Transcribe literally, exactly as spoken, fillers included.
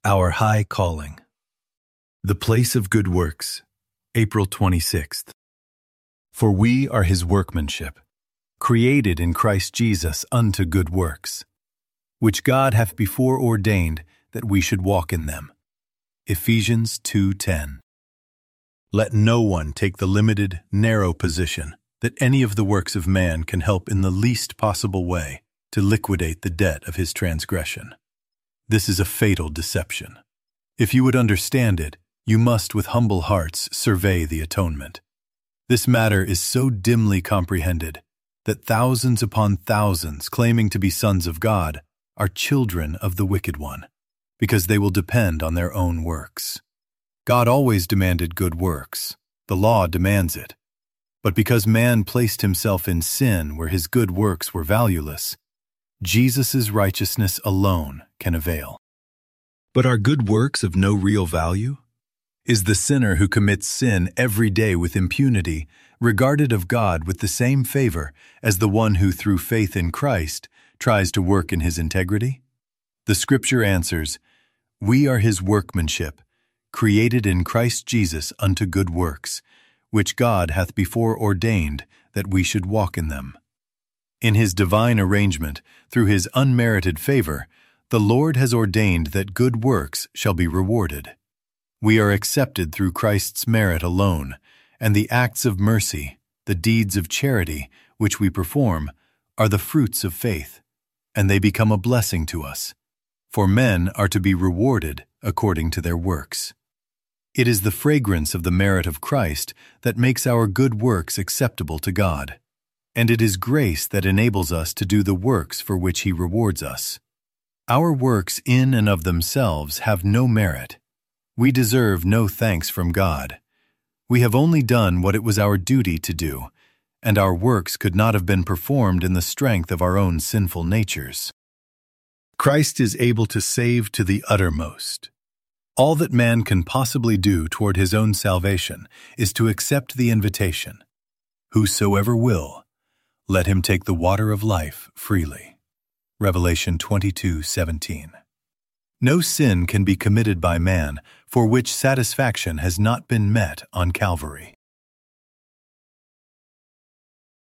Our High Calling. The Place of Good Works, April twenty-sixth. For we are his workmanship, created in Christ Jesus unto good works, which God hath before ordained that we should walk in them. Ephesians two ten. Let no one take the limited, narrow position that any of the works of man can help in the least possible way to liquidate the debt of his transgression. This is a fatal deception. If you would understand it, you must with humble hearts survey the atonement. This matter is so dimly comprehended that thousands upon thousands claiming to be sons of God are children of the wicked one, because they will depend on their own works. God always demanded good works. The law demands it. But because man placed himself in sin where his good works were valueless, Jesus' righteousness alone can avail. But are good works of no real value? Is the sinner who commits sin every day with impunity regarded of God with the same favor as the one who through faith in Christ tries to work in his integrity? The Scripture answers, "We are his workmanship, created in Christ Jesus unto good works, which God hath before ordained that we should walk in them." In his divine arrangement, through his unmerited favor, the Lord has ordained that good works shall be rewarded. We are accepted through Christ's merit alone, and the acts of mercy, the deeds of charity, which we perform, are the fruits of faith, and they become a blessing to us, for men are to be rewarded according to their works. It is the fragrance of the merit of Christ that makes our good works acceptable to God, and it is grace that enables us to do the works for which he rewards us. Our works in and of themselves have no merit. We deserve no thanks from God. We have only done what it was our duty to do, and our works could not have been performed in the strength of our own sinful natures. Christ is able to save to the uttermost. All that man can possibly do toward his own salvation is to accept the invitation, "Whosoever will, let him take the water of life freely." Revelation twenty-two seventeen. No sin can be committed by man for which satisfaction has not been met on Calvary.